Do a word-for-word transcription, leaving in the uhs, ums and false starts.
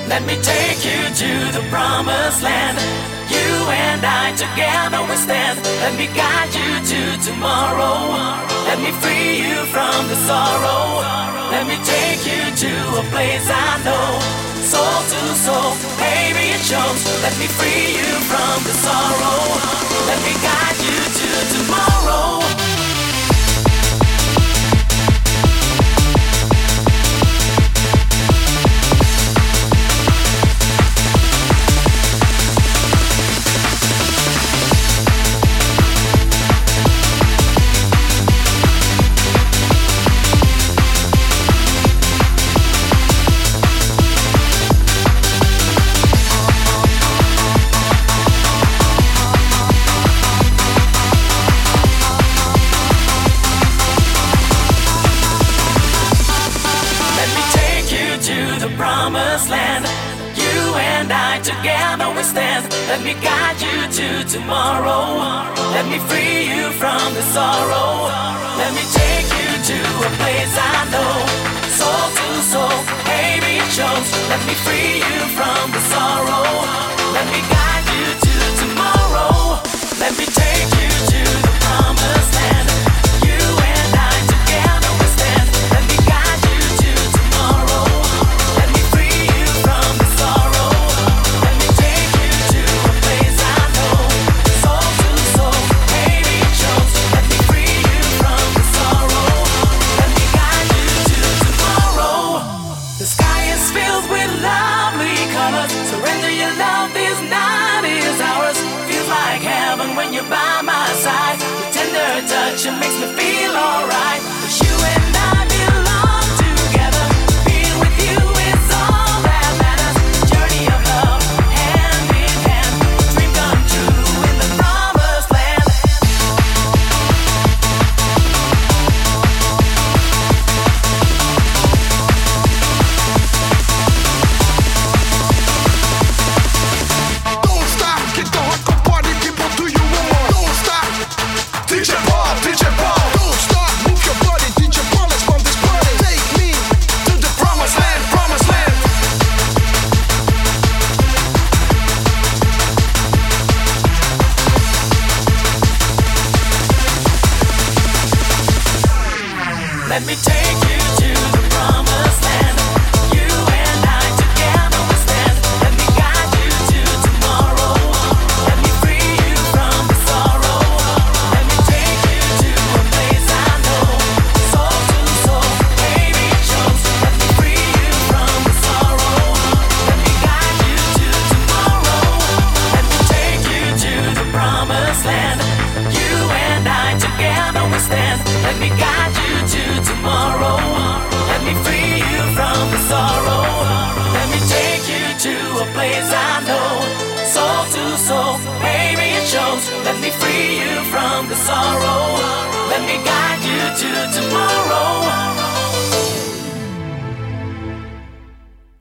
Let me take you to the promised land. You and I together we stand. Let me guide you to tomorrow. Let me free you from the sorrow. Let me take you to a place I know. Soul to soul, baby it shows. Let me free you from the sorrow. Let me guide you to tomorrow. Promised land. You and I together we stand. Let me guide you to tomorrow. Let me free you from the sorrow. Let me take you to a place I know. Soul to soul, baby it shows. Let me free you from the sorrow. Let me guide you to tomorrow. Let me take you to the promised land. You and I together we stand. Let me guide you to tomorrow. Surrender your love, this night is ours. Feels like heaven when you're by my side. Your tender touch, it makes me feel alright. 'Cause you and I belong together. Being with you is all that matters. Journey of love, hand in hand. Dream come true in the promised land. Let me take you to the promised land. You and I together we stand. Let me guide you to tomorrow. Let me free you from the sorrow. Let me take you to a place I know. Soul to soul, baby it shows. Let me free you from the sorrow. Let me guide you to tomorrow. Let me take you to the promised land. You and I together we stand. Let me guide you to tomorrow. Let me free you from the sorrow. Let me take you to a place I know. Soul to soul, baby it shows. Let me free you from the sorrow. Let me guide you to tomorrow.